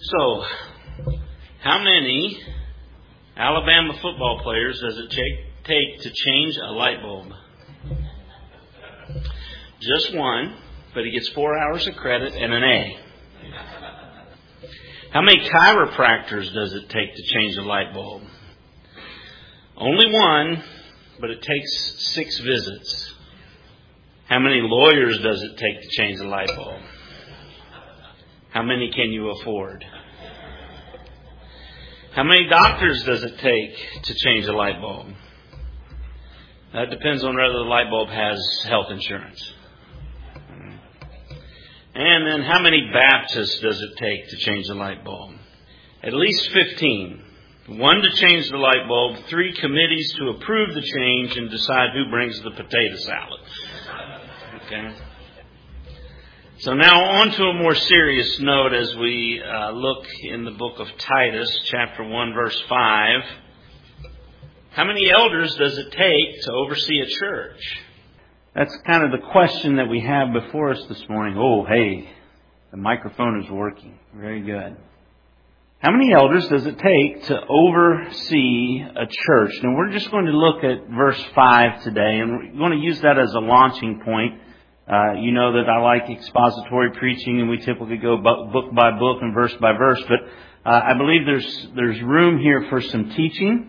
So, how many Alabama football players does it take to change a light bulb? Just one, but he gets 4 hours of credit and an A. How many chiropractors does it take to change a light bulb? Only one, but it takes 6 visits. How many lawyers does it take to change a light bulb? How many can you afford? How many doctors does it take to change a light bulb? That depends on whether the light bulb has health insurance. And then how many Baptists does it take to change the light bulb? At least 15. 1 to change the light bulb, 3 committees to approve the change and decide who brings the potato salad. Okay. So now on to a more serious note as we look in the book of Titus, chapter 1, verse 5. How many elders does it take to oversee a church? That's kind of the question that we have before us this morning. Oh, hey, the microphone is working. Very good. How many elders does it take to oversee a church? Now, we're just going to look at verse 5 today, and we're going to use that as a launching point. You know that I like expository preaching, and we typically go book by book and verse by verse. But I believe there's room here for some teaching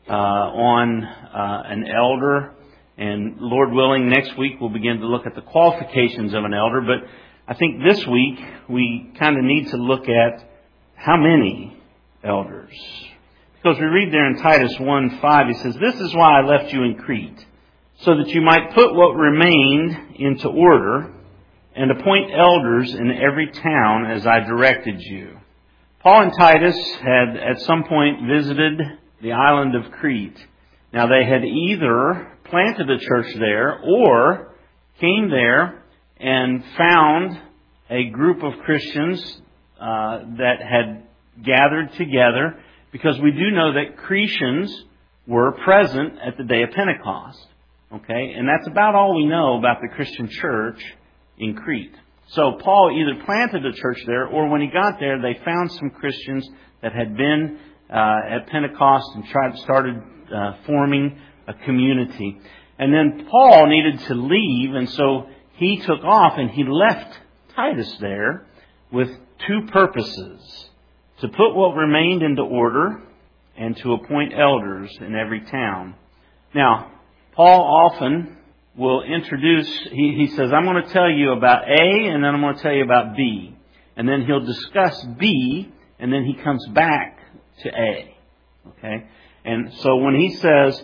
on an elder. And Lord willing, next week we'll begin to look at the qualifications of an elder. But I think this week we kind of need to look at how many elders. Because we read there in Titus 1:5, he says, "This is why I left you in Crete, so that you might put what remained into order and appoint elders in every town as I directed you." Paul and Titus had at some point visited the island of Crete. Now they had either planted a church there or came there and found a group of Christians that had gathered together, because we do know that Cretans were present at the day of Pentecost. Okay, and that's about all we know about the Christian church in Crete. So Paul either planted a church there, or when he got there, they found some Christians that had been at Pentecost and started forming a community. And then Paul needed to leave, and so he took off and he left Titus there with 2 purposes: to put what remained into order and to appoint elders in every town. Now, Paul often will introduce, he says, I'm going to tell you about A, and then I'm going to tell you about B. And then he'll discuss B, and then he comes back to A. Okay? And so when he says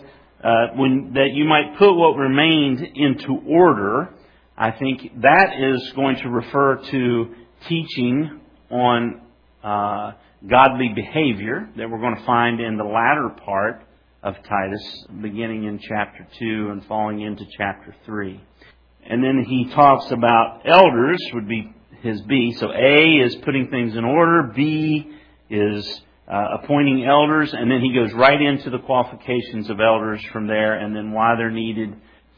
that you might put what remained into order, I think that is going to refer to teaching on godly behavior that we're going to find in the latter part of Titus, beginning in chapter 2 and falling into chapter 3. And then he talks about elders, would be his B. So A is putting things in order, B is appointing elders, and then he goes right into the qualifications of elders from there, and then why they're needed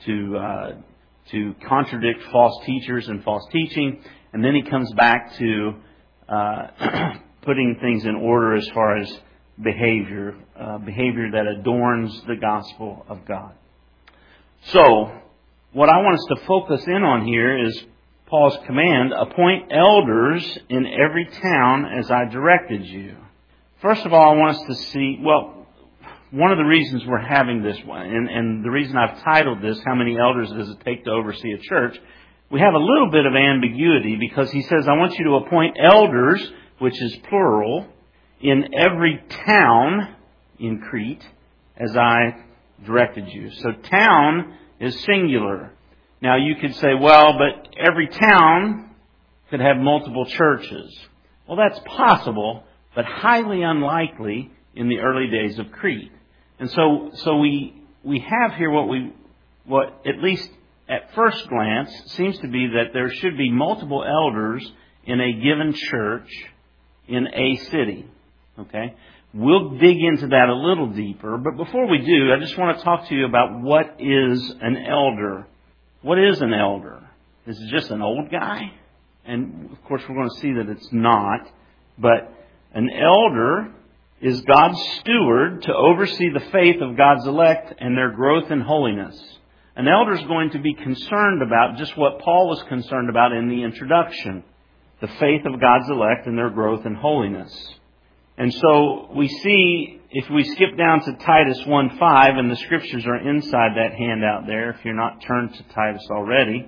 to contradict false teachers and false teaching. And then he comes back to putting things in order as far as behavior that adorns the gospel of God. So, what I want us to focus in on here is Paul's command, appoint elders in every town as I directed you. First of all, I want us to see, one of the reasons we're having this one, and the reason I've titled this, How Many Elders Does It Take to Oversee a Church? We have a little bit of ambiguity, because he says, I want you to appoint elders, which is plural, in every town in Crete as I directed you. So town is singular. Now you could say, but every town could have multiple churches. Well, that's possible, but highly unlikely in the early days of Crete. And so we have here what at least at first glance seems to be that there should be multiple elders in a given church in a city. Okay? We'll dig into that a little deeper, but before we do, I just want to talk to you about what is an elder. What is an elder? Is it just an old guy? And of course we're going to see that it's not, but An elder is God's steward to oversee the faith of God's elect and their growth in holiness. An elder is going to be concerned about just what Paul was concerned about in the introduction, the faith of God's elect and their growth in holiness. And so we see, if we skip down to Titus 1:5, and the scriptures are inside that handout there if you're not turned to Titus already.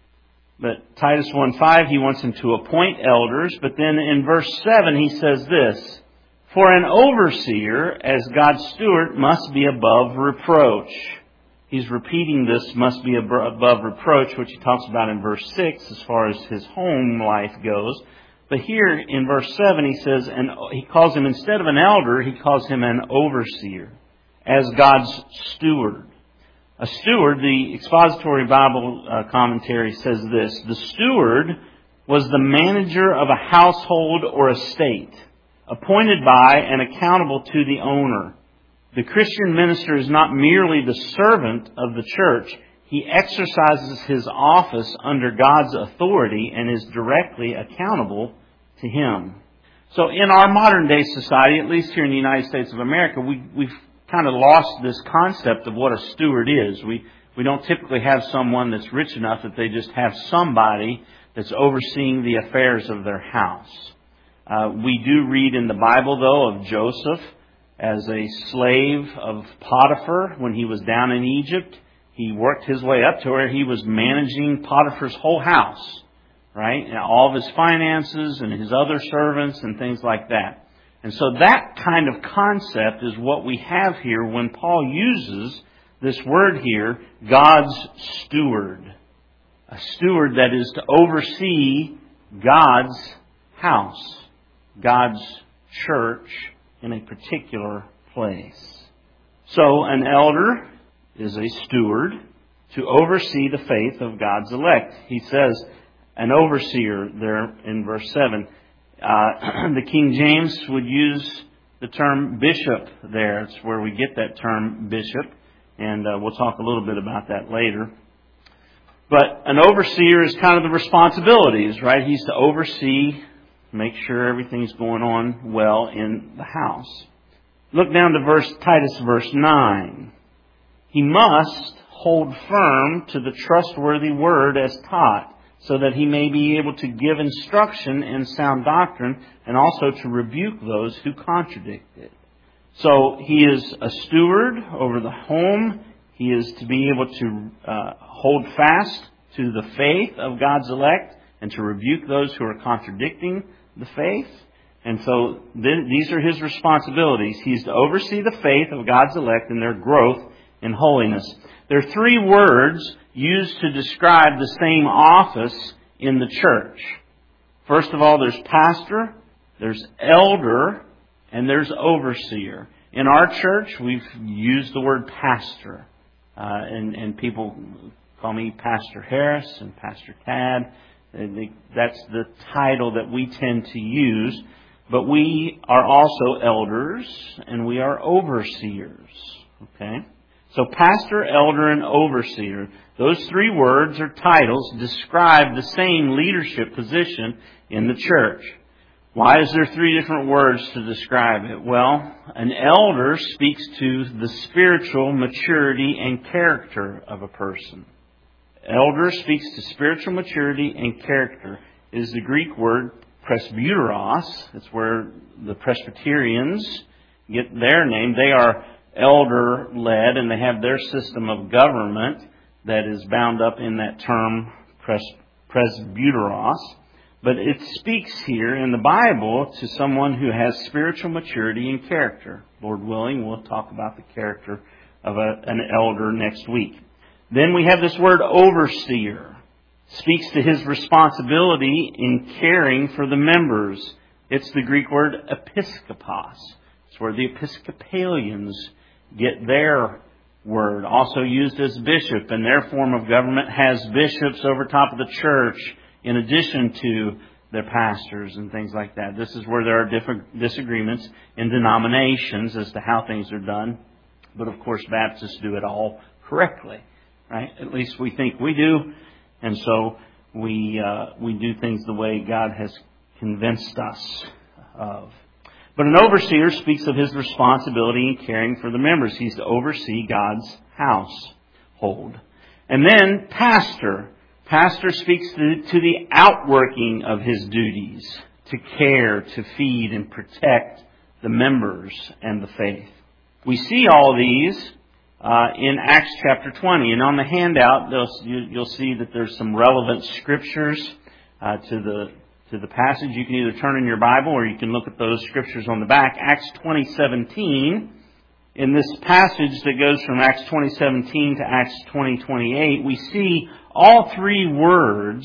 But Titus 1:5, he wants him to appoint elders. But then in verse 7 he says this, "For an overseer, as God's steward, must be above reproach." He's repeating this, must be above reproach, which he talks about in verse 6 as far as his home life goes. But here in verse 7 he says, and he calls him, instead of an elder, he calls him an overseer, as God's steward. A steward, the Expository Bible Commentary says this, the steward was the manager of a household or estate, appointed by and accountable to the owner. The Christian minister is not merely the servant of the church. He exercises his office under God's authority and is directly accountable to Him. So in our modern day society, at least here in the United States of America, we've kind of lost this concept of what a steward is. We don't typically have someone that's rich enough that they just have somebody that's overseeing the affairs of their house. We do read in the Bible, though, of Joseph as a slave of Potiphar when he was down in Egypt. He worked his way up to where he was managing Potiphar's whole house, right? And all of his finances and his other servants and things like that. And so that kind of concept is what we have here when Paul uses this word here, God's steward. A steward that is to oversee God's house, God's church in a particular place. So an elder is a steward to oversee the faith of God's elect. He says an overseer there in verse 7. The King James would use the term bishop there. It's where we get that term bishop. And we'll talk a little bit about that later. But an overseer is kind of the responsibilities, right? He's to oversee, make sure everything's going on well in the house. Look down to Titus verse 9. He must hold firm to the trustworthy word as taught, so that he may be able to give instruction in sound doctrine and also to rebuke those who contradict it. So he is a steward over the home. He is to be able to hold fast to the faith of God's elect and to rebuke those who are contradicting the faith. And so these are his responsibilities. He's to oversee the faith of God's elect and their growth in holiness. There are three words used to describe the same office in the church. First of all, there's pastor, there's elder, and there's overseer. In our church, we've used the word pastor. And people call me Pastor Harris and Pastor Tad. That's the title that we tend to use. But we are also elders and we are overseers. Okay? So pastor, elder, and overseer, those three words or titles describe the same leadership position in the church. Why is there three different words to describe it? Well, an elder speaks to the spiritual maturity and character of a person. Elder speaks to spiritual maturity and character. It is the Greek word presbyteros. It's where the Presbyterians get their name. They are elder-led, and they have their system of government that is bound up in that term presbyteros. But it speaks here in the Bible to someone who has spiritual maturity and character. Lord willing, we'll talk about the character of an elder next week. Then we have this word overseer. Speaks to his responsibility in caring for the members. It's the Greek word episkopos. It's where the Episcopalians get their word. Also used as bishop, and their form of government has bishops over top of the church in addition to their pastors and things like that. This is where there are different disagreements in denominations as to how things are done. But of course, Baptists do it all correctly, right? At least we think we do. And so we do things the way God has convinced us of. But an overseer speaks of his responsibility in caring for the members. He's to oversee God's household. And then pastor. Pastor speaks to the outworking of his duties, to care, to feed, and protect the members and the faith. We see all these in Acts chapter 20. And on the handout, you'll see that there's some relevant scriptures to the passage. You can either turn in your Bible or you can look at those scriptures on the back. Acts 20:17. In this passage that goes from Acts 20:17 to Acts 20:28, we see all three words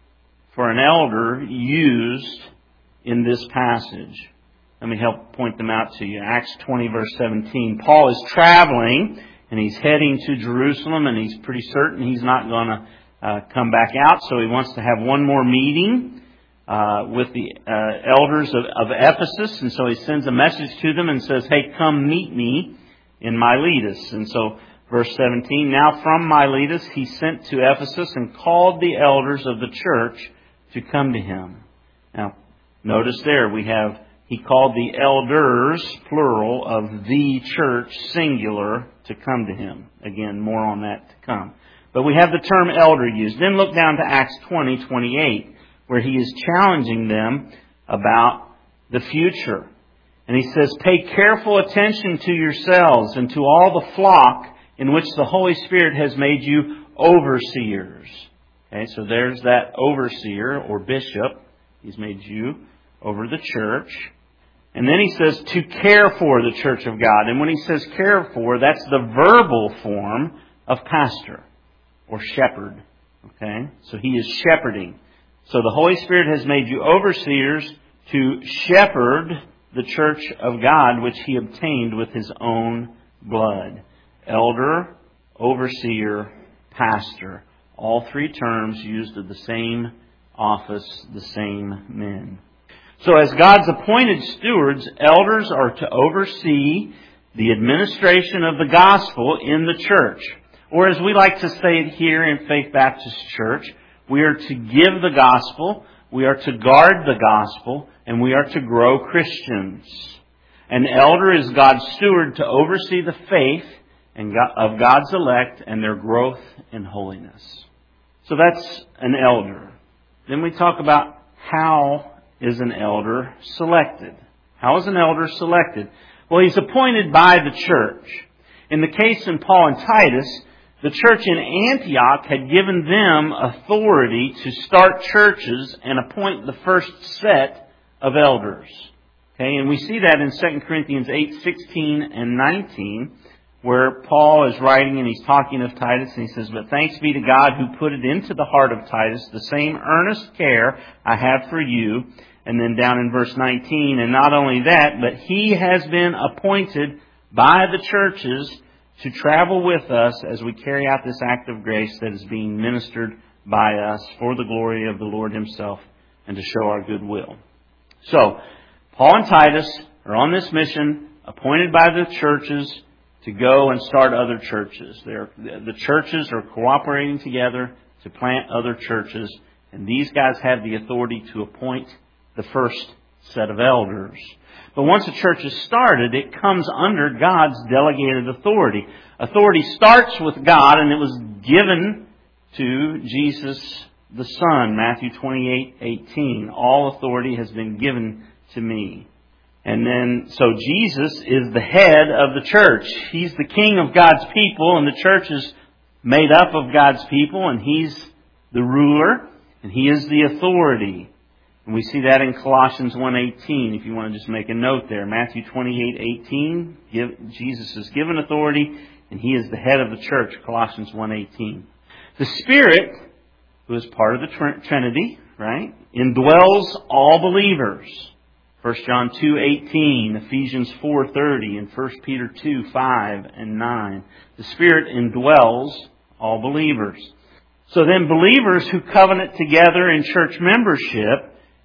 for an elder used in this passage. Let me help point them out to you. Acts 20 verse 17. Paul is traveling and he's heading to Jerusalem, and he's pretty certain he's not going to come back out, so he wants to have one more meeting with the elders of Ephesus. And so he sends a message to them and says, hey, come meet me in Miletus. And so verse 17, now from Miletus he sent to Ephesus and called the elders of the church to come to him. Now, notice there he called the elders, plural, of the church, singular, to come to him. Again, more on that to come. But we have the term elder used. Then look down to Acts 20:28, where he is challenging them about the future. And he says, pay careful attention to yourselves and to all the flock in which the Holy Spirit has made you overseers. Okay, so there's that overseer or bishop. He's made you over the church. And then he says to care for the church of God. And when he says care for, that's the verbal form of pastor or shepherd. Okay, so he is shepherding. So the Holy Spirit has made you overseers to shepherd the church of God, which he obtained with his own blood. Elder, overseer, pastor. All three terms used of the same office, the same men. So as God's appointed stewards, elders are to oversee the administration of the gospel in the church. Or as we like to say it here in Faith Baptist Church, we are to give the gospel, we are to guard the gospel, and we are to grow Christians. An elder is God's steward to oversee the faith of God's elect and their growth in holiness. So that's an elder. Then we talk about how is an elder selected. How is an elder selected? Well, he's appointed by the church. In the case in Paul and Titus, the church in Antioch had given them authority to start churches and appoint the first set of elders. Okay, and we see that in 2 Corinthians 8:16 and 19, where Paul is writing and he's talking of Titus, and he says, but thanks be to God who put it into the heart of Titus the same earnest care I have for you. And then down in verse 19, and not only that, but he has been appointed by the churches to travel with us as we carry out this act of grace that is being ministered by us for the glory of the Lord himself and to show our goodwill. So, Paul and Titus are on this mission, appointed by the churches to go and start other churches. The churches are cooperating together to plant other churches, and these guys have the authority to appoint the first set of elders. But once a church is started, it comes under God's delegated authority. Authority starts with God, and it was given to Jesus the Son, Matthew 28:18. All authority has been given to me. And then, so Jesus is the head of the church. He's the king of God's people, and the church is made up of God's people, and He's the ruler, and He is the authority. And we see that in Colossians 1:18, if you want to just make a note there. Matthew 28:18, Jesus is given authority, and He is the head of the church, Colossians 1:18. The Spirit, who is part of the Trinity, right, indwells all believers. 1 John 2:18, Ephesians 4:30, and 1 Peter 2:5 and 9. The Spirit indwells all believers. So then believers who covenant together in church membership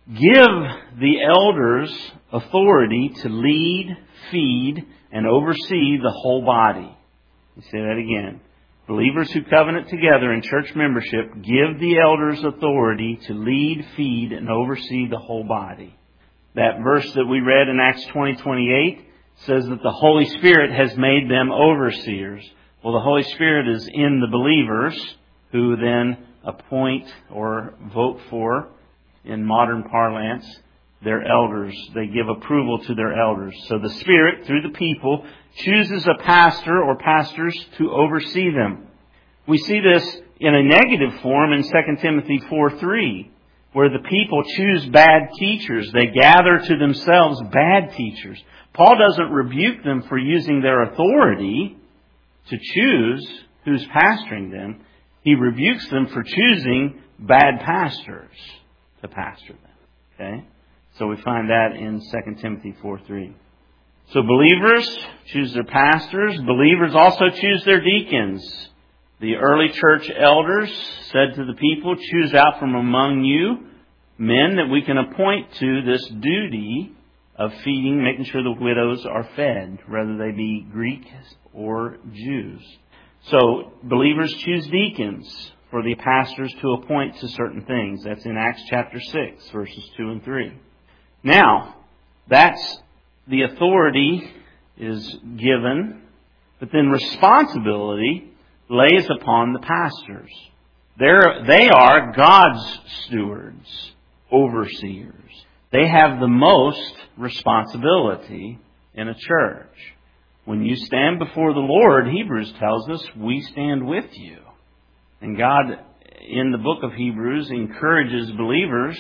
give the elders authority to lead, feed, and oversee the whole body. Let me say that again. Believers who covenant together in church membership give the elders authority to lead, feed, and oversee the whole body. That verse that we read in Acts 20:28 says that the Holy Spirit has made them overseers. Well, the Holy Spirit is in the believers who then appoint or vote for, in modern parlance, their elders. They give approval to their elders. So the Spirit, through the people, chooses a pastor or pastors to oversee them. We see this in a negative form in 2 Timothy 4:3, where the people choose bad teachers. They gather to themselves bad teachers. Paul doesn't rebuke them for using their authority to choose who's pastoring them. He rebukes them for choosing bad pastors to pastor them. Okay? So we find that in 2 Timothy 4:3. So believers choose their pastors. Believers also choose their deacons. The early church elders said to the people, choose out from among you men that we can appoint to this duty of feeding, making sure the widows are fed, whether they be Greek or Jews. So believers choose deacons for the pastors to appoint to certain things. That's in Acts chapter 6, verses 2 and 3. Now, that's the authority is given, but then responsibility lays upon the pastors. They are God's stewards, overseers. They have the most responsibility in a church. When you stand before the Lord, Hebrews tells us, we stand with you. And God, in the book of Hebrews, encourages believers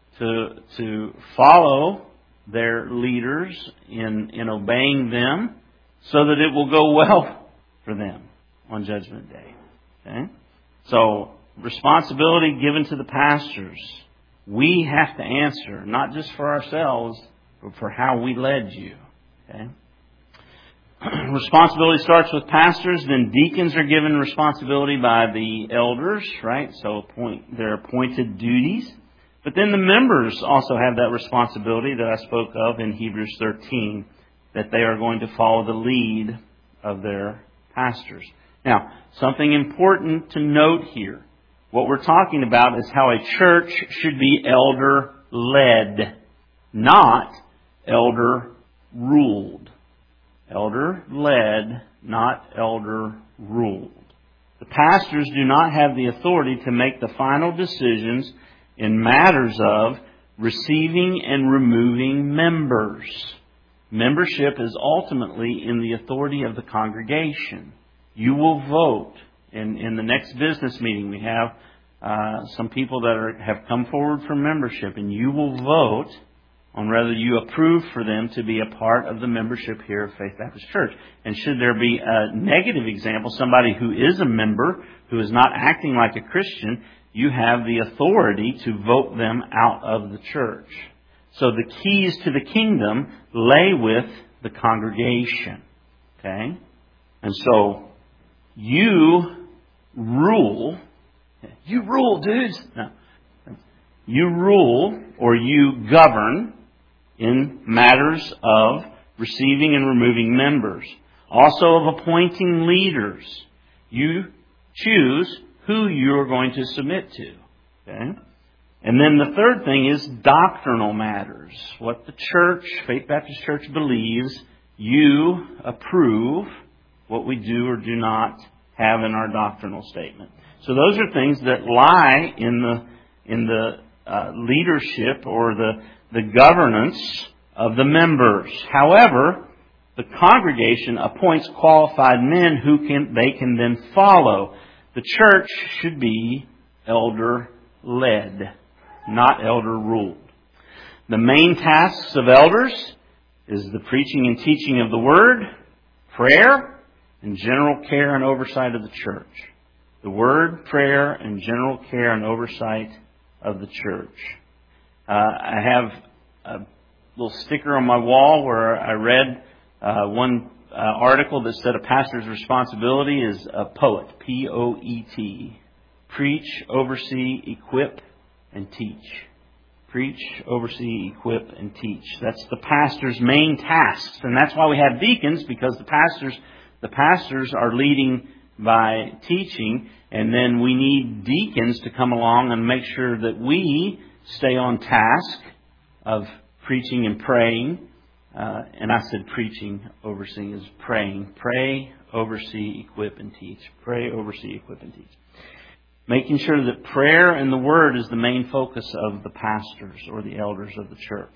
to follow their leaders in obeying them so that it will go well for them on Judgment Day. Okay? So, responsibility given to the pastors. We have to answer, not just for ourselves, but for how we led you. Okay? Responsibility starts with pastors, then deacons are given responsibility by the elders, right? So their appointed duties. But then the members also have that responsibility that I spoke of in Hebrews 13, that they are going to follow the lead of their pastors. Now, something important to note here. What we're talking about is how a church should be elder-led, not elder-ruled. Elder-led, not elder-ruled. The pastors do not have the authority to make the final decisions in matters of receiving and removing members. Membership is ultimately in the authority of the congregation. You will vote. In the next business meeting, we have some people that have come forward for membership, and you will vote on whether you approve for them to be a part of the membership here of Faith Baptist Church. And should there be a negative example, somebody who is a member, who is not acting like a Christian, you have the authority to vote them out of the church. So the keys to the kingdom lay with the congregation. Okay? And so you rule. You rule, dudes. No. You rule or you govern in matters of receiving and removing members. Also of appointing leaders. You choose who you're going to submit to. Okay? And then the third thing is doctrinal matters. What the church, Faith Baptist Church, believes, you approve what we do or do not have in our doctrinal statement. So those are things that lie in the leadership or the governance of the members. However, the congregation appoints qualified men who they can then follow. The church should be elder-led, not elder-ruled. The main tasks of elders is the preaching and teaching of the Word, prayer, and general care and oversight of the church. The Word, prayer, and general care and oversight of the church. I have a little sticker on my wall where I read one article that said a pastor's responsibility is a poet, P-O-E-T. Preach, oversee, equip, and teach. Preach, oversee, equip, and teach. That's the pastor's main tasks. And that's why we have deacons, because the pastors are leading by teaching, and then we need deacons to come along and make sure that we stay on task of preaching and praying. And I said preaching, overseeing is praying. Pray, oversee, equip, and teach. Pray, oversee, equip, and teach. Making sure that prayer and the Word is the main focus of the pastors or the elders of the church.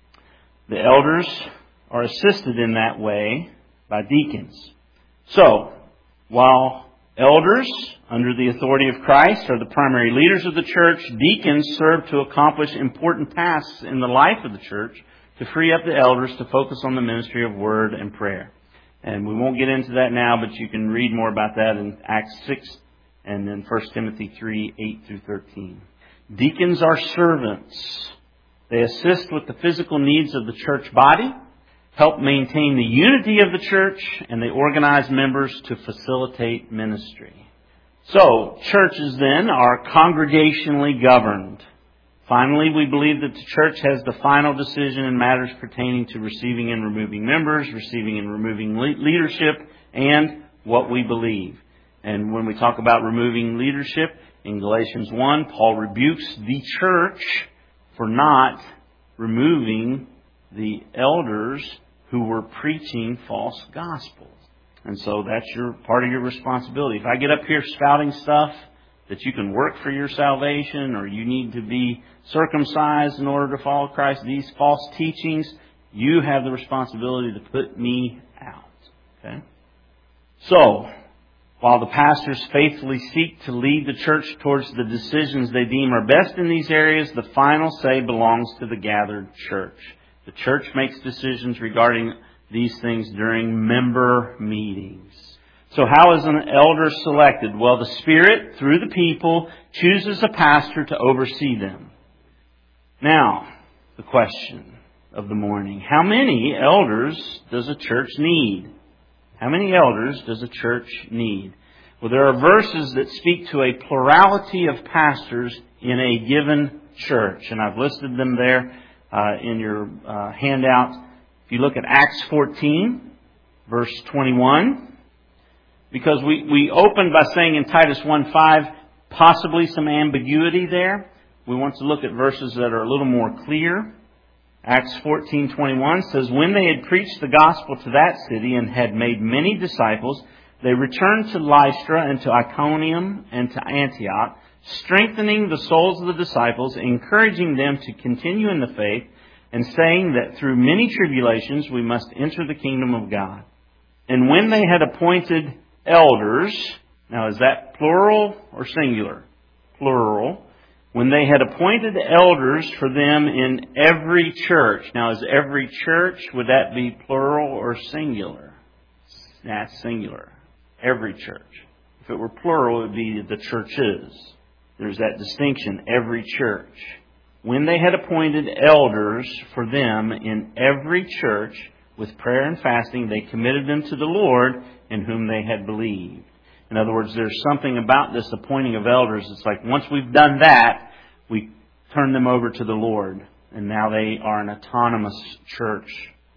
The elders are assisted in that way by deacons. So, while elders, under the authority of Christ, are the primary leaders of the church, deacons serve to accomplish important tasks in the life of the church to free up the elders to focus on the ministry of word and prayer. And we won't get into that now, but you can read more about that in Acts 6 and then 1 Timothy 3, 8 through 13. Deacons are servants. They assist with the physical needs of the church body, help maintain the unity of the church, and they organize members to facilitate ministry. So, churches then are congregationally governed. Finally, we believe that the church has the final decision in matters pertaining to receiving and removing members, receiving and removing leadership, and what we believe. And when we talk about removing leadership, in Galatians 1, Paul rebukes the church for not removing the elders who were preaching false gospels. And so that's part of your responsibility. If I get up here spouting stuff that you can work for your salvation, or you need to be circumcised in order to follow Christ, these false teachings, you have the responsibility to put me out. Okay? So, while the pastors faithfully seek to lead the church towards the decisions they deem are best in these areas, the final say belongs to the gathered church. The church makes decisions regarding these things during member meetings. So how is an elder selected? Well, the Spirit, through the people, chooses a pastor to oversee them. Now, the question of the morning. How many elders does a church need? How many elders does a church need? Well, there are verses that speak to a plurality of pastors in a given church. And I've listed them there in your handout. If you look at Acts 14, verse 21, because we opened by saying in Titus 1:5, possibly some ambiguity there. We want to look at verses that are a little more clear. Acts 14:21 says, when they had preached the gospel to that city and had made many disciples, they returned to Lystra and to Iconium and to Antioch, strengthening the souls of the disciples, encouraging them to continue in the faith, and saying that through many tribulations we must enter the kingdom of God. And when they had appointed elders, now is that plural or singular? Plural. When they had appointed elders for them in every church. Now is every church, would that be plural or singular? That's singular. Every church. If it were plural, it would be the churches. There's that distinction, every church. When they had appointed elders for them in every church, with prayer and fasting, they committed them to the Lord in whom they had believed. In other words, there's something about this appointing of elders. It's like once we've done that, we turn them over to the Lord. And now they are an autonomous church.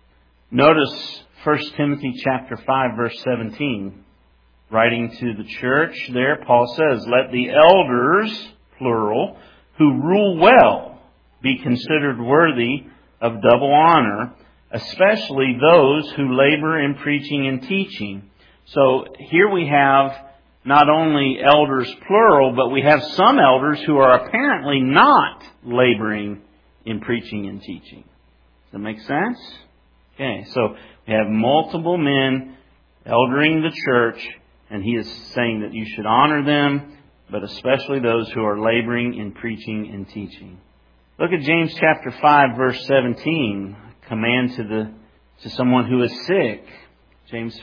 Notice 1 Timothy chapter 5, verse 17. Writing to the church there, Paul says, let the elders, plural, who rule well, be considered worthy of double honor, especially those who labor in preaching and teaching. So here we have not only elders plural, but we have some elders who are apparently not laboring in preaching and teaching. Does that make sense? Okay, so we have multiple men eldering the church, and he is saying that you should honor them, but especially those who are laboring in preaching and teaching. Look at James chapter 5, verse 17. Command to someone who is sick. James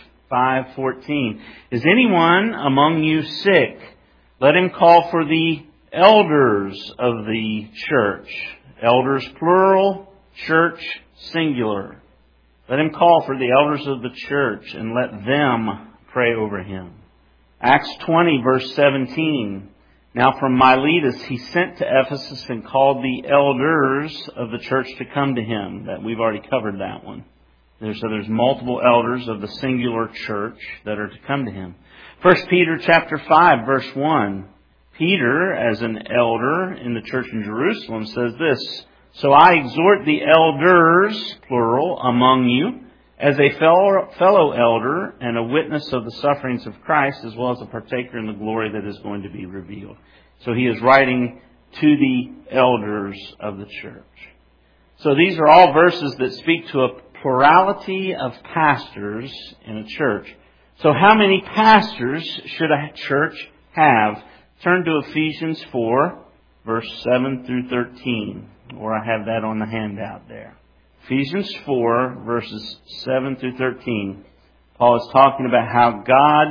5:14. Is anyone among you sick? Let him call for the elders of the church. Elders plural, church singular. Let him call for the elders of the church and let them pray over him. Acts 20 verse 17. Now from Miletus he sent to Ephesus and called the elders of the church to come to him. That we've already covered that one. There's multiple elders of the singular church that are to come to him. 1 Peter chapter 5 verse 1. Peter, as an elder in the church in Jerusalem, says this, So I exhort the elders, plural, among you, as a fellow elder and a witness of the sufferings of Christ, as well as a partaker in the glory that is going to be revealed. So he is writing to the elders of the church. So these are all verses that speak to a plurality of pastors in a church. So how many pastors should a church have? Turn to Ephesians 4, verse 7 through 13, or I have that on the handout there. Ephesians 4, verses 7 through 13. Paul is talking about how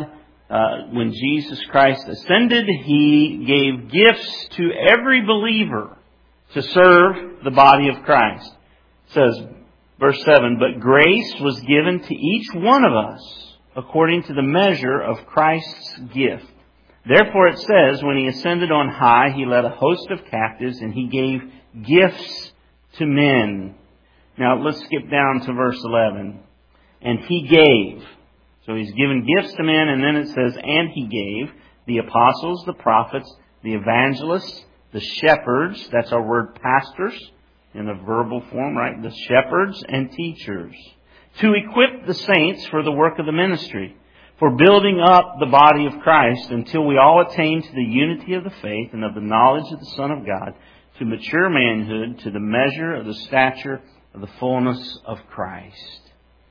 God, when Jesus Christ ascended, He gave gifts to every believer to serve the body of Christ. It says, verse 7, but grace was given to each one of us according to the measure of Christ's gift. Therefore it says, when He ascended on high, He led a host of captives and He gave gifts to men. Now let's skip down to verse 11. And He gave. So He's given gifts to men, and then it says, and He gave the apostles, the prophets, the evangelists, the shepherds, that's our word pastors in a verbal form, right? The shepherds and teachers, to equip the saints for the work of the ministry, for building up the body of Christ until we all attain to the unity of the faith and of the knowledge of the Son of God, to mature manhood, to the measure of the stature of the fullness of Christ.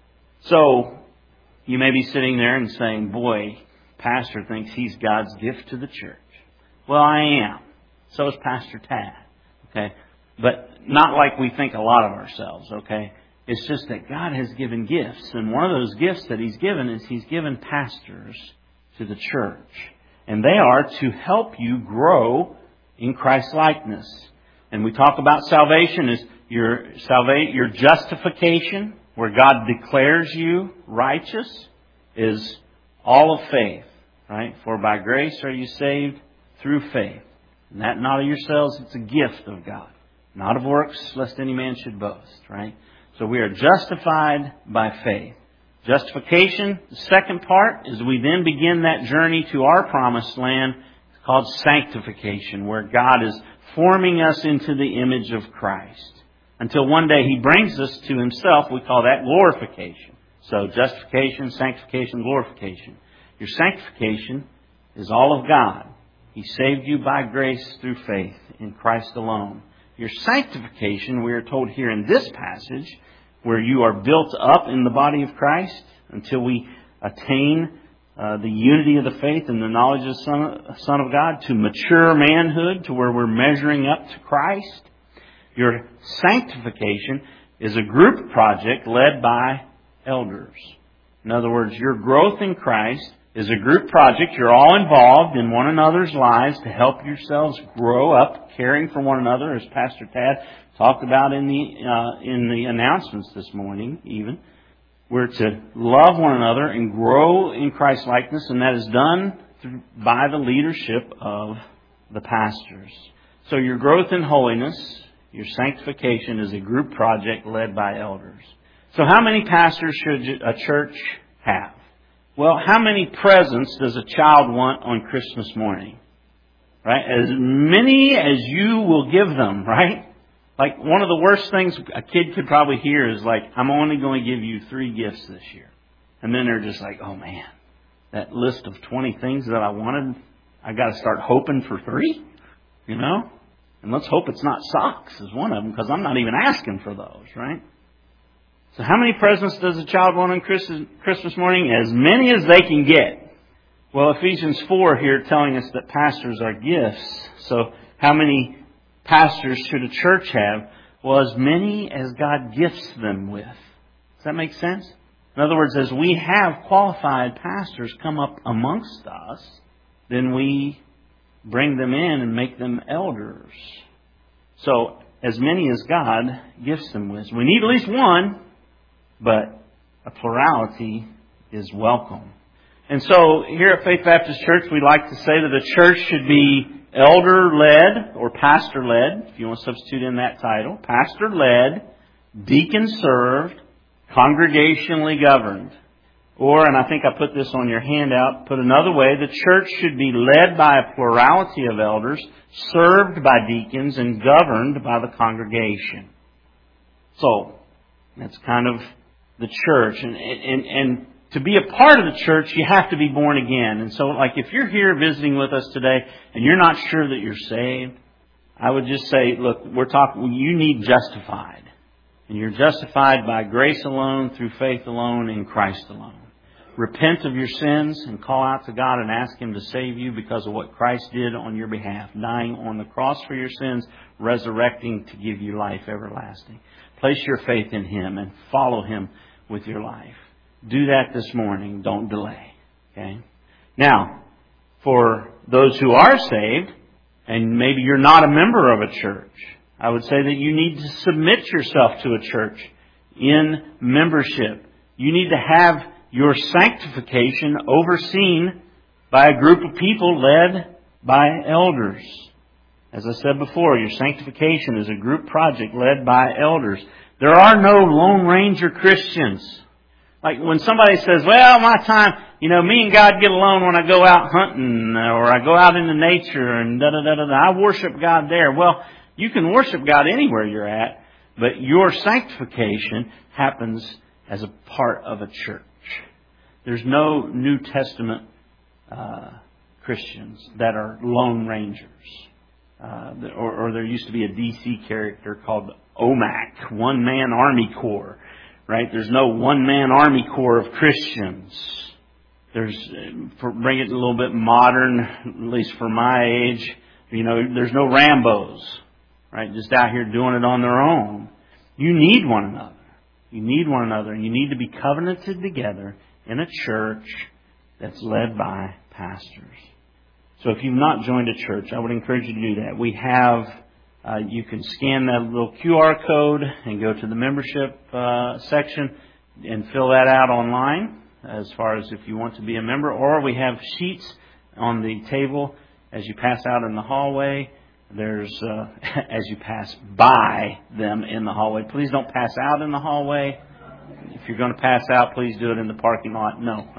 So, you may be sitting there and saying, boy, Pastor thinks he's God's gift to the church. Well, I am. So is Pastor Tad. Okay? But not like we think a lot of ourselves, okay? It's just that God has given gifts. And one of those gifts that He's given is He's given pastors to the church. And they are to help you grow in Christ's likeness. And we talk about salvation as your justification, where God declares you righteous, is all of faith. Right? For by grace are you saved through faith. And that not of yourselves, it's a gift of God. Not of works, lest any man should boast. Right? So we are justified by faith. Justification, the second part, is we then begin that journey to our promised land. It's called sanctification, where God is forming us into the image of Christ. Until one day He brings us to Himself, we call that glorification. So justification, sanctification, glorification. Your sanctification is all of God. He saved you by grace through faith in Christ alone. Your sanctification, we are told here in this passage, where you are built up in the body of Christ until we attain the unity of the faith and the knowledge of the Son of God, to mature manhood, to where we're measuring up to Christ. Your sanctification is a group project led by elders. In other words, your growth in Christ is a group project. You're all involved in one another's lives to help yourselves grow up, caring for one another, as Pastor Tad talked about in the announcements this morning even. We're to love one another and grow in Christ's likeness, and that is done by the leadership of the pastors. So your growth in holiness, your sanctification, is a group project led by elders. So how many pastors should a church have? Well, how many presents does a child want on Christmas morning? Right? As many as you will give them, right? Like, one of the worst things a kid could probably hear is like, I'm only going to give you 3 gifts this year. And then they're just like, oh man, that list of 20 things that I wanted, I got to start hoping for 3? You know? And let's hope it's not socks is one of them, because I'm not even asking for those, right? So how many presents does a child want on Christmas morning? As many as they can get. Well, Ephesians 4 here telling us that pastors are gifts. So how many pastors should a church have? Well, as many as God gifts them with. Does that make sense? In other words, as we have qualified pastors come up amongst us, then we bring them in and make them elders. So, as many as God gifts them with. We need at least one, but a plurality is welcome. And so, here at Faith Baptist Church, we like to say that the church should be elder-led or pastor-led, if you want to substitute in that title. Pastor-led, deacon-served, congregationally governed. Or, and I think I put this on your handout, put another way, the church should be led by a plurality of elders, served by deacons, and governed by the congregation. So, that's kind of the church. And to be a part of the church, you have to be born again. And so, like, if you're here visiting with us today and you're not sure that you're saved, I would just say, look, you need justified. And you're justified by grace alone, through faith alone, in Christ alone. Repent of your sins and call out to God and ask Him to save you because of what Christ did on your behalf, dying on the cross for your sins, resurrecting to give you life everlasting. Place your faith in Him and follow Him with your life. Do that this morning. Don't delay. Okay? Now, for those who are saved, and maybe you're not a member of a church, I would say that you need to submit yourself to a church in membership. You need to have your sanctification overseen by a group of people led by elders. As I said before, your sanctification is a group project led by elders. There are no Lone Ranger Christians. Like when somebody says, well, my time, me and God get alone when I go out hunting or I go out into nature and da-da-da-da-da. I worship God there. Well, you can worship God anywhere you're at, but your sanctification happens as a part of a church. There's no New Testament Christians that are Lone Rangers. Or there used to be a DC character called OMAC, One Man Army Corps. Right? There's no one-man army corps of Christians. Bring it a little bit modern, at least for my age, there's no Rambos. Right? Just out here doing it on their own. You need one another. You need one another, and you need to be covenanted together in a church that's led by pastors. So if you've not joined a church, I would encourage you to do that. We have, you can scan that little QR code and go to the membership section and fill that out online as far as if you want to be a member. Or we have sheets on the table as you pass out in the hallway. There's, as you pass by them in the hallway. Please don't pass out in the hallway. If you're going to pass out, please do it in the parking lot. No.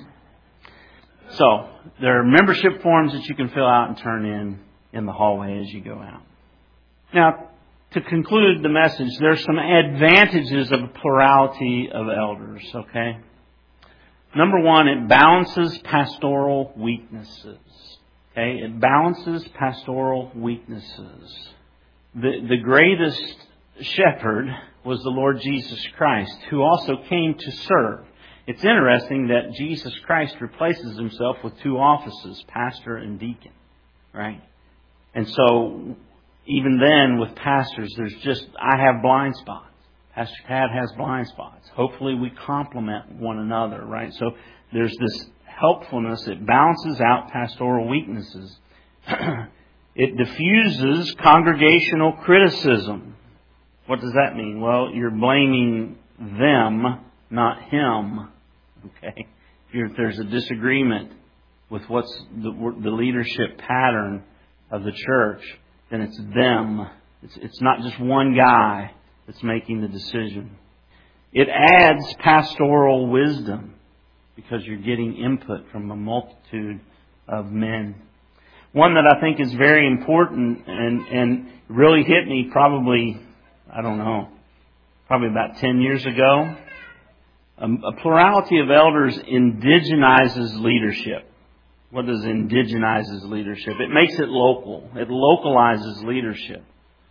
So, there are membership forms that you can fill out and turn in the hallway as you go out. Now, to conclude the message, there are some advantages of a plurality of elders, okay? Number one, it balances pastoral weaknesses. Okay, it balances pastoral weaknesses. The greatest shepherd was the Lord Jesus Christ, who also came to serve. It's interesting that Jesus Christ replaces Himself with two offices, pastor and deacon, right? And so, even then, with pastors, I have blind spots. Pastor Tad has blind spots. Hopefully we complement one another, right? So, there's this helpfulness. It balances out pastoral weaknesses. It diffuses congregational criticism. What does that mean? Well, you're blaming them, not Him. Okay? If there's a disagreement with what's the leadership pattern of the church, then it's them. It's not just one guy that's making the decision. It adds pastoral wisdom, because you're getting input from a multitude of men. One that I think is very important and really hit me probably about 10 years ago. A plurality of elders indigenizes leadership. What does indigenizes leadership? It makes it local. It localizes leadership.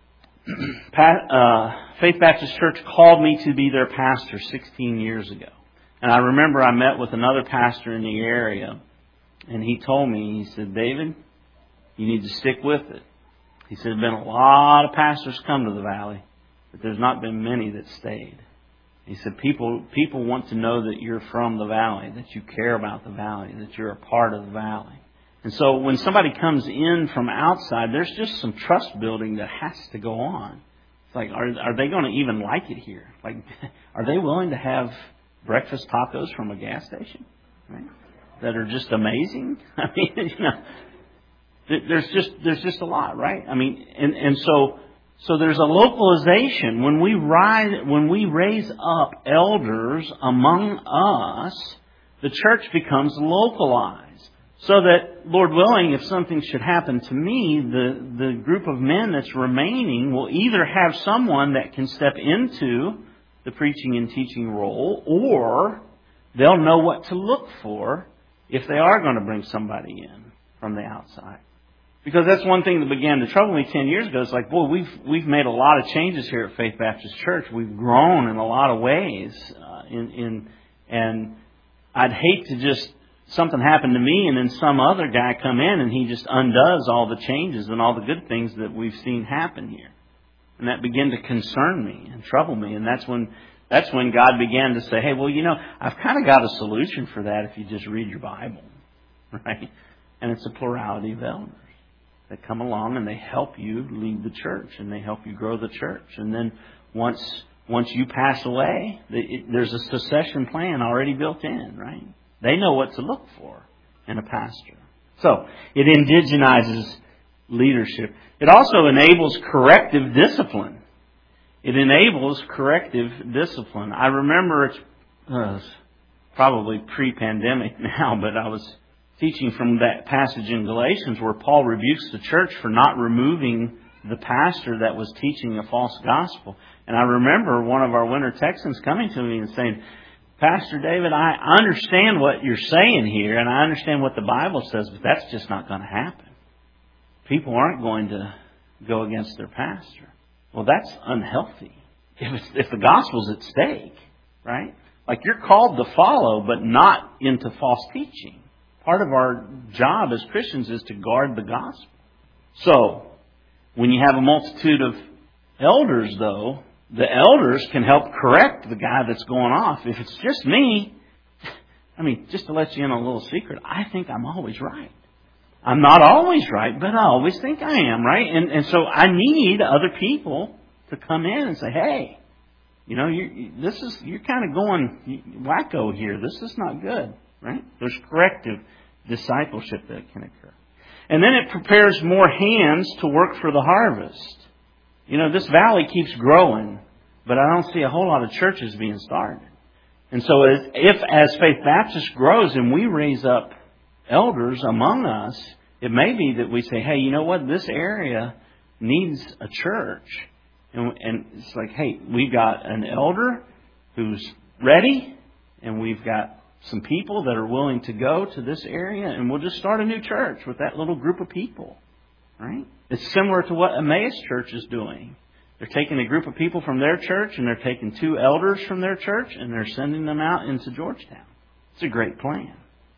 Faith Baptist Church called me to be their pastor 16 years ago. And I remember I met with another pastor in the area, and he told me, he said, David, you need to stick with it. He said, there's been a lot of pastors come to the valley, but there's not been many that stayed. He said, people want to know that you're from the valley, that you care about the valley, that you're a part of the valley. And so when somebody comes in from outside, there's just some trust building that has to go on. It's like, are they going to even like it here? Like, are they willing to have breakfast tacos from a gas station, right? That are just amazing? I mean, there's just a lot, right? I mean, and so there's a localization. When we raise up elders among us, the church becomes localized. So that, Lord willing, if something should happen to me, the group of men that's remaining will either have someone that can step into the preaching and teaching role, or they'll know what to look for if they are going to bring somebody in from the outside. Because that's one thing that began to trouble me 10 years ago. It's like, boy, we've made a lot of changes here at Faith Baptist Church. We've grown in a lot of ways. And I'd hate to just something happen to me and then some other guy come in and he just undoes all the changes and all the good things that we've seen happen here. And that began to concern me and trouble me. And that's when God began to say, hey, well, I've kind of got a solution for that if you just read your Bible. Right? And it's a plurality of elders that come along and they help you lead the church and they help you grow the church. And then once you pass away, there's a succession plan already built in, right? They know what to look for in a pastor. So, it indigenizes leadership. It also enables corrective discipline. It enables corrective discipline. I remember it's probably pre-pandemic now, but I was teaching from that passage in Galatians where Paul rebukes the church for not removing the pastor that was teaching a false gospel. And I remember one of our winter Texans coming to me and saying, Pastor David, I understand what you're saying here, and I understand what the Bible says, but that's just not going to happen. People aren't going to go against their pastor. Well, that's unhealthy. If the gospel's at stake, right? Like you're called to follow, but not into false teaching. Part of our job as Christians is to guard the gospel. So, when you have a multitude of elders, though, the elders can help correct the guy that's going off. If it's just me, just to let you in on a little secret, I think I'm always right. I'm not always right, but I always think I am, right? And so I need other people to come in and say, hey, you're kind of going wacko here. This is not good, right? There's corrective discipleship that can occur. And then it prepares more hands to work for the harvest. This valley keeps growing, but I don't see a whole lot of churches being started. And so as Faith Baptist grows and we raise up elders among us, it may be that we say, hey, you know what? This area needs a church. And it's like, hey, we've got an elder who's ready, and we've got some people that are willing to go to this area, and we'll just start a new church with that little group of people. Right? It's similar to what Emmaus Church is doing. They're taking a group of people from their church and they're taking 2 elders from their church and they're sending them out into Georgetown. It's a great plan.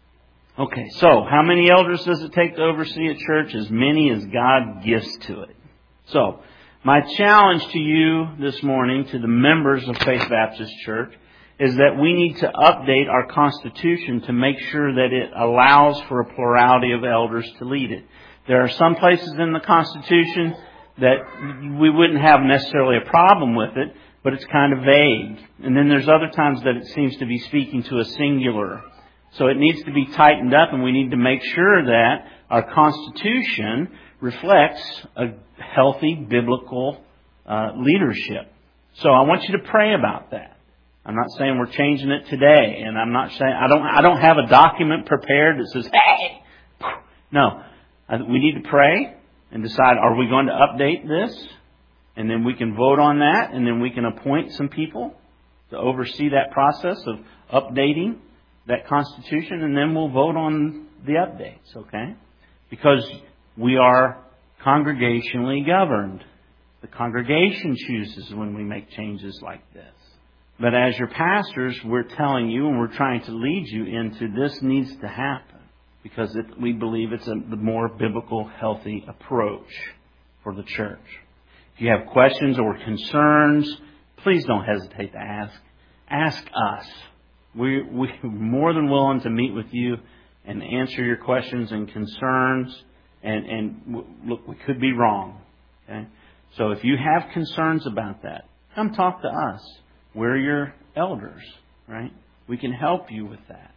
Okay, so how many elders does it take to oversee a church? As many as God gives to it. So, my challenge to you this morning, to the members of Faith Baptist Church, is that we need to update our Constitution to make sure that it allows for a plurality of elders to lead it. There are some places in the Constitution that we wouldn't have necessarily a problem with it, but it's kind of vague. And then there's other times that it seems to be speaking to a singular. So it needs to be tightened up, and we need to make sure that our Constitution reflects a healthy biblical leadership. So I want you to pray about that. I'm not saying we're changing it today, and I'm not saying I don't have a document prepared that says, hey! No. We need to pray and decide, are we going to update this? And then we can vote on that, and then we can appoint some people to oversee that process of updating that Constitution, and then we'll vote on the updates, okay? Because we are congregationally governed. The congregation chooses when we make changes like this. But as your pastors, we're telling you and we're trying to lead you into this needs to happen. Because we believe it's the more biblical, healthy approach for the church. If you have questions or concerns, please don't hesitate to ask. Ask us. We're more than willing to meet with you and answer your questions and concerns. And look, we could be wrong. Okay? So if you have concerns about that, come talk to us. We're your elders, right? We can help you with that.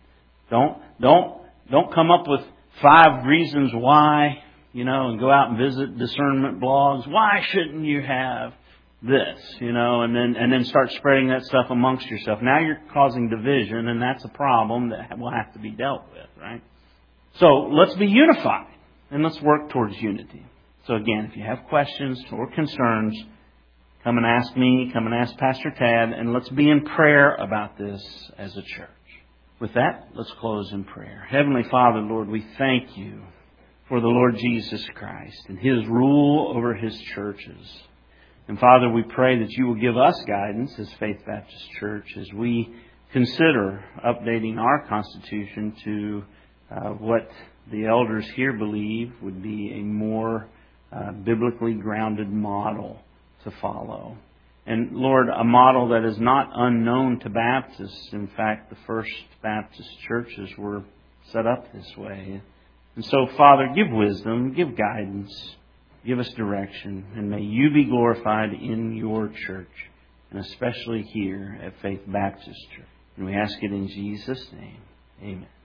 Don't come up with 5 reasons why, and go out and visit discernment blogs. Why shouldn't you have? this, and then start spreading that stuff amongst yourself. Now you're causing division, and that's a problem that will have to be dealt with, right? So let's be unified, and let's work towards unity. So again, if you have questions or concerns, come and ask me, come and ask Pastor Tad, and let's be in prayer about this as a church. With that, let's close in prayer. Heavenly Father, Lord, we thank You for the Lord Jesus Christ and His rule over His churches. And Father, we pray that You will give us guidance as Faith Baptist Church as we consider updating our constitution to what the elders here believe would be a more biblically grounded model to follow. And Lord, a model that is not unknown to Baptists. In fact, the first Baptist churches were set up this way. And so, Father, give wisdom, give guidance, give us direction, and may You be glorified in Your church, and especially here at Faith Baptist Church. And we ask it in Jesus' name. Amen.